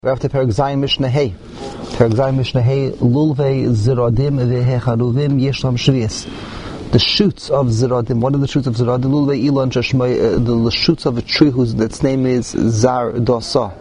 We're after Perek Zayin Mishnah Hey. Perek Zayin Mishnah Hey. Lulvei ziradim vehecharuvim yeshlam shvius. The shoots of ziradim. What are the shoots of ziradim? Lulvei ilan shashmai. The shoots of a tree its name is zar dosa.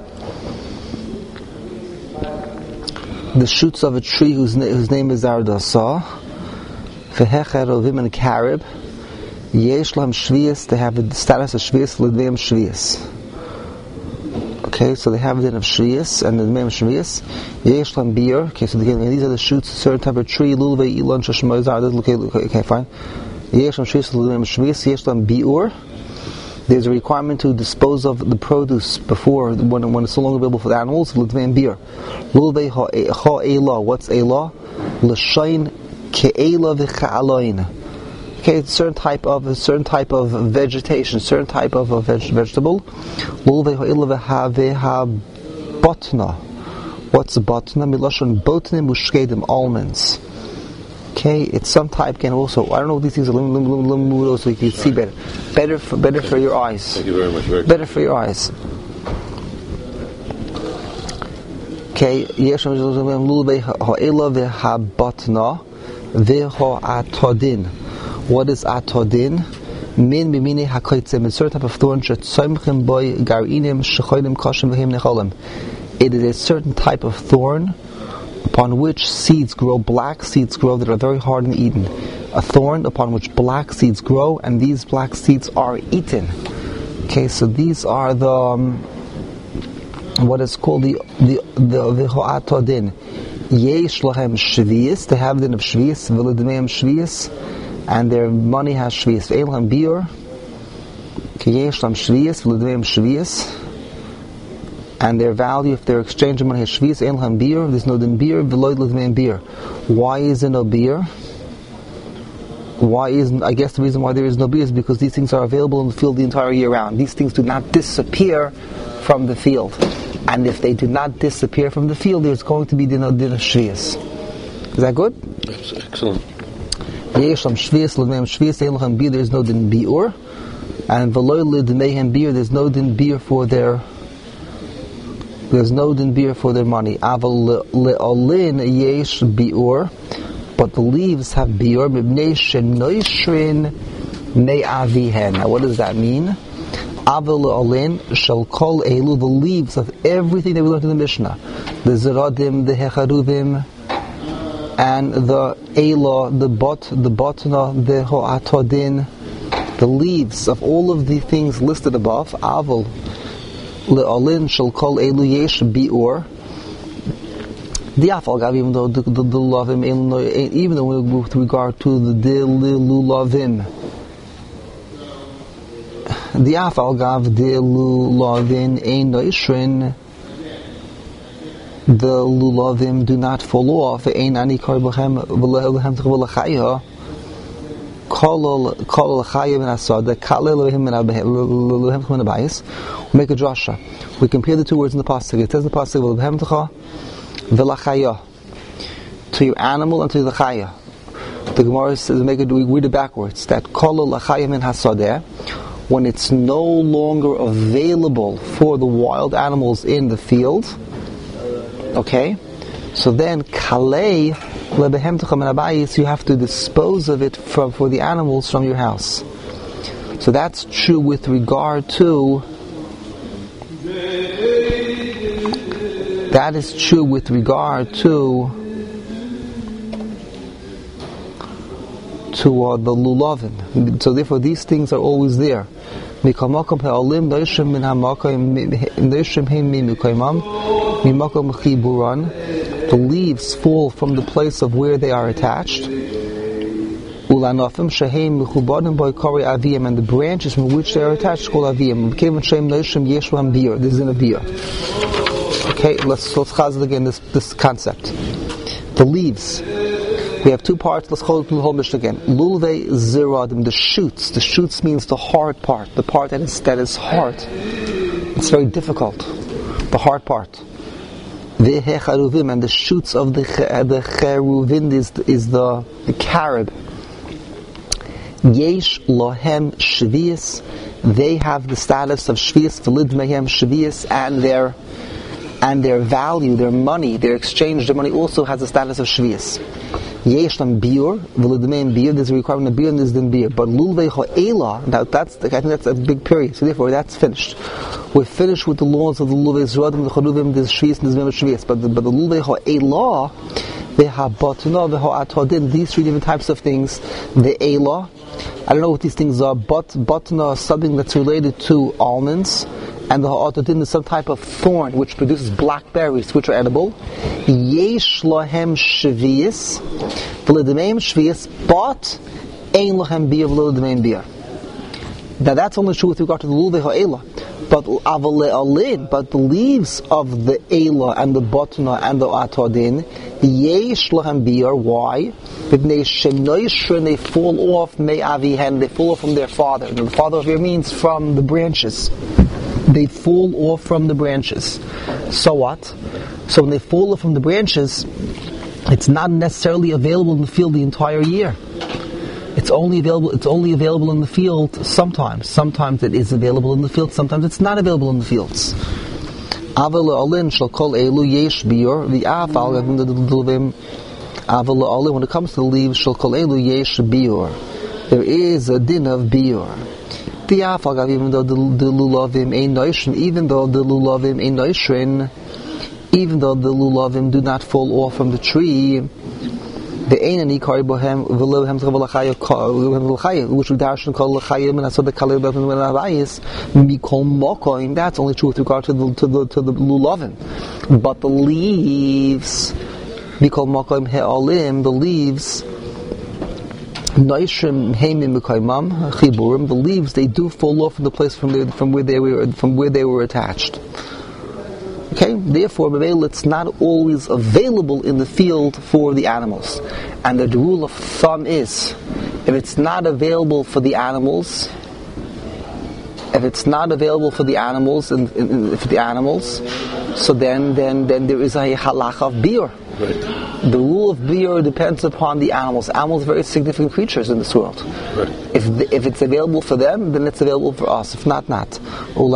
The shoots of a tree whose name is zar dosa. Vehecharuvim and carib. Yeshlam shvius. They have the status of shvius. Lidveim shvius. Okay, so they have the name of Shvius and the name of Shvius. Yeshlam beer. Okay, so these are the shoots, a certain type of tree. Lulvei ilan shashmai. Okay, fine. Yeshlam Shvius, the name of Shvius. Yeshlam biur. There's a requirement to dispose of the produce before when it's no longer available for the animals. Lidveim beer. Lulvei ha'ela. What's ela? L'shain ke'ela v'cha'aloin. Okay, it's a certain type of vegetation, certain type of vegetable. Botna. What's botna? Milashon botnim mushkedim, almonds. Okay, it's some type. Again, also I don't know what these things are. So you can see better. Better for your eyes. Thank you very much. Better for your eyes. Okay, yesham lulvei ha'ela v'habotna v'ha'atodin. What is atodin? Min mimine hakoitzim. A certain type of thorn. Shetzomchim boy garinim shechoinim kashim v'him necholim. It is a certain type of thorn upon which seeds grow. Black seeds grow that are very hard and eaten. A thorn upon which black seeds grow, and these black seeds are eaten. Okay, so these are the what is called the atodin. Yesh lahem shvius. They have the name of shvius. V'ledmeim shvius. And their money has shvius. Ve'elham biur, k'yeshlam shvius, v'ledveim shvius. And their value, if they're exchanging money, has shvius. Ve'elham biur, there's no din biur, v'loid ledveim biur. Why is there no biur? I guess the reason why there is no biur is because these things are available in the field the entire year round. These things do not disappear from the field. And if they do not disappear from the field, there's going to be din of shvius. Is that good? That's excellent. Yeshlam shvius, l'dmeim shvius, eilchem beer, there's no din biur, and v'loy l'dmeihem beer, there's no din beer for their money. Aval le'olin yesh biur, but the leaves have biur, mibnei shenoishrin me'avihen. Now what does that mean? Aval le'olin shall kol elu, the leaves of everything that we learned in the Mishnah, the zeradim, the hecharuvim, and the ela, the botna, the ho'atodin, the leaves of all of the things listed above. Aval le'olin shall call elu yesh biur. The afalgav, even though the lulavim, even though with regard to the lulavim, the afalgav the lulavin ein noishrin. The lulavim do not fall off. Ein ani karbachem v'lehem t'chv'lachayah. Kolol l'chayah min asada. Kalel lehem min abayis. We make a drasha. We compare the two words in the pasuk. It says in the pasuk v'lehem t'cha v'lachayah, to your animal and to the chayah. The Gemara says we read it backwards. That kolol l'chayah min hasadeh, when it's no longer available for the wild animals in the field. Okay, so then kalei lebehem t'cham abayis, you have to dispose of it for the animals from your house. So that's true with regard to. That is true with regard to the lulavin. So therefore, these things are always there. The leaves fall from the place of where they are attached. And the branches from which they are attached called aviyim. This is in a beer. Okay, let's chazal again this concept. The leaves. We have two parts. Let's hold the whole Mishnah again. Lulvei ziradim, the shoots. The shoots means the hard part, the part that is hard. It's very difficult. The hard part. The hecharuvim, and the shoots of the cheruvim is the carib. Yesh lohem shvius. They have the status of shvius, v'lidmehem shvius, and their and their value, their money, their exchange, their money also has the status of shvius. Yeshlam biur, v'ledmeim biur. There's a requirement of biur and there's din biur. But lulvei ha'ela. Now I think that's a big period. So therefore, that's finished. We're finished with the laws of the lulvei zradim, the choruvim, there's shvius and there's mem shvius. But the lulvei ha'ela, v'ha'batna, v'ha'atodin. These three different types of things. The ela. I don't know what these things are, but batna is something that's related to almonds, and the ha'atodin is some type of thorn which produces blackberries which are edible. Yesh lahem shvius, v'ledemeim shvius, but ein lahem biyah v'ledemeim biyah. Now that's only true with regard to the lulvei ha'ela. But but the leaves of the ela and the batna and the atodin, yesh lahem biyah. Why? They fall off they fall off from their father. And the father of here means from the branches. They fall off from the branches. So what? So when they fall off from the branches, it's not necessarily available in the field the entire year. It's only available in the field sometimes. Sometimes it is available in the field, sometimes it's not available in the fields. When it comes to the leaves, shall kol elu yesh biur. There is a din of biur. Even though the lulavim ein noishrin, even though the lulavim ein noishrin, even though the lulavim do not fall off from the tree, the ein kari bohem v'lohem tzchav which we darshan kol l'chayim and so the kalei b'hem v'navayis mikol mokoim. That's only true with regard to the lulavim, but the leaves. Mikol makom he'alim, the leaves, noishrim heimim mekaimam chiburim, the leaves they do fall off from the place from where they were attached. Okay, therefore, it's not always available in the field for the animals, and the rule of thumb is, if it's not available for the animals, so then there is a halach of biur. Right. The rule of biur depends upon the animals. Animals are very significant creatures in this world. Right. If it's available for them, then it's available for us. If not, not. The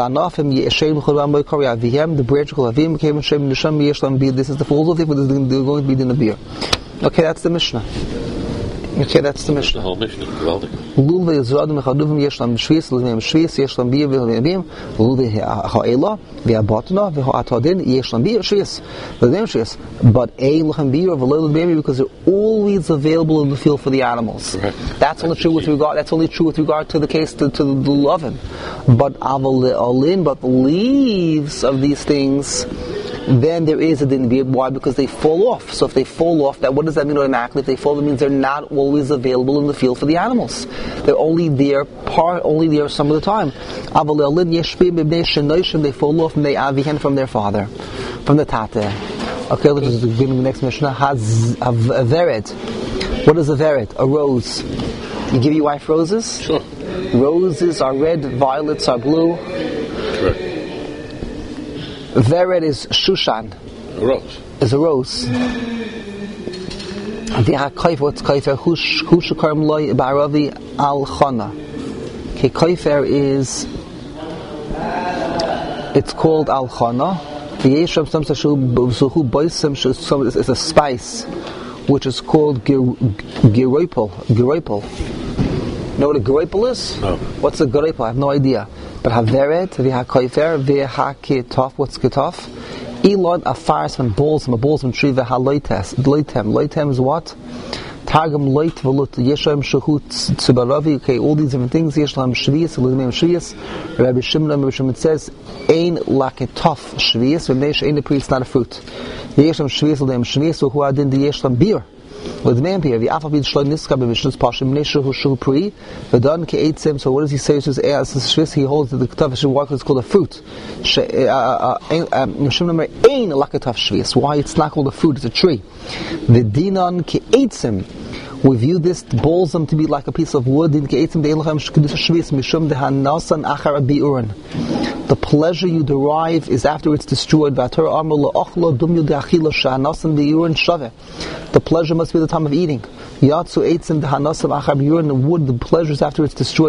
branch called avim came and shem nisham yeshlam biur. This is the philosophy, but they're going to be in the biur. Okay, that's the Mishnah. Okay, that's the Mishnah. The whole Mishnah. Geweldig. Lulvei zradim chaduvim yeshlam shvius, l'meim shvius, yeshlam biur v'lemeim, lulvei ha'ela, v'ha'batna, v'ha'atodin, yeshlam biur shvius, l'meim shvius. But ein lachem biur v'lo l'meim, because they're always available in the field for the animals. Right. That's only true with regard to the case to the lulavim. But but the leaves of these things, then there is a din biur. Why? Because they fall off. So if they fall off, what does that mean automatically? If they fall, it means they're not always available in the field for the animals. They're only there some of the time. They fall off and they avihen from their father, from the tate. Okay, let's just begin with the next Mishnah. Has a vered. What is a vered? A rose. You give your wife roses? Sure. Roses are red, violets are blue. Correct. Vered is Shushan. A rose. Is a rose. What's kaifer? Hushakarm loy baravi al chana. Okay, kaifer is. It's called al chana. It's a spice, which is called giroipal. Know what a geroipal is? No. What's a geroipal? I have no idea. But haveret, v'hakaifer, v'hakitov. What's kitov? Elon afaris from balsam, a balsam tree, v'haloitem. Loitem is what? Targum loit v'lut yeshem shehut tzibaravi. Okay, all these different things. Yeshlam shvius, l'demem shvius. Rabbi Shimon says, ein lakitov shvius. V'mnei she'ein the it's not a fruit. Yeshlam shvius, l'demem shvius. So who adin the yeshlam beer? With man here, the alphabet shloim niska b'mishnus pashim neshu shu pri v'dan ke'etzim. So what does he say? He says, he holds that the ketav shivak is called a fruit. Mishum number ein lakatav shvius. Why it's not called a fruit? It's a tree. V'dinan ke'etzim. We view this balsam to be like a piece of wood. In ke'etzim de'elachem shkedusha shvius mishum dehanasan achar bi'urin. The pleasure you derive is after it's destroyed. The pleasure must be the time of eating. The wood, the pleasure is after it's destroyed.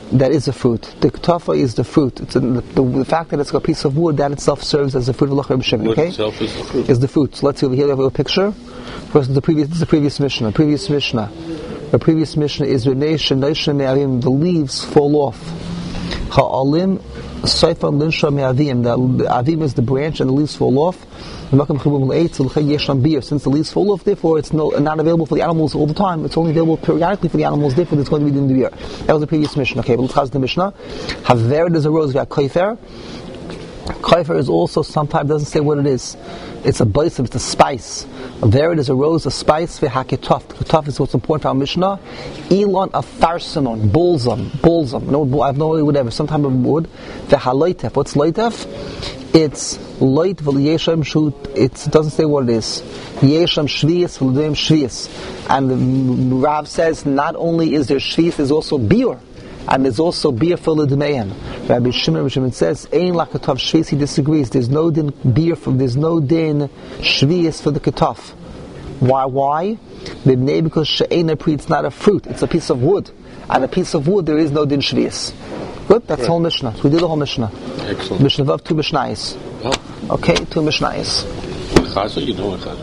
that is a fruit. The ketafa is the fruit. It's the fact that it's got a piece of wood, that itself serves as a fruit of Lach Reb Shimon. Wood Okay, itself is the fruit. is the fruit. So let's see over here. We have a picture. First, the previous Mishnah. The previous Mishnah is the leaves fall off. Ha'alim Saifan Linsha Me'avim. The avim is the branch, and the leaves fall off. Since the leaves fall off, therefore it's not available for the animals all the time. It's only available periodically for the animals. Therefore, it's going to be in the year. That was the previous Mishnah. Okay, but let's have the Mishnah. Haver is a rose. Kaifer. Kaifer is also sometimes doesn't say what it is. It's a baisim, it's a spice. There it is a rose, a spice. V'haketuf. Ketuf is what's important for our Mishnah. Elon of farsimon, balsam. No, I have no idea, whatever, some type of wood. V'haloitef. What's loitef? It's loit v'liyesham shut. It doesn't say what it is. Yesham shvius v'liyem shvius. And the Rav says not only is there shvius, there's also biur. And there's also beer for the Demeyan. Rabbi Shimon says, "Ein la ketaf shvius." He disagrees. There's no din beer from. There's no din shvius for the ketaf. Why? Because she'ena pri, it's not a fruit. It's a piece of wood. And a piece of wood, there is no din shvius. Good. That's the whole Mishnah. So we did the whole Mishnah. Excellent. Mishnah of 2 Mishnayos. Oh. Okay, 2 Mishnayos. Chaza, you know what Chaza.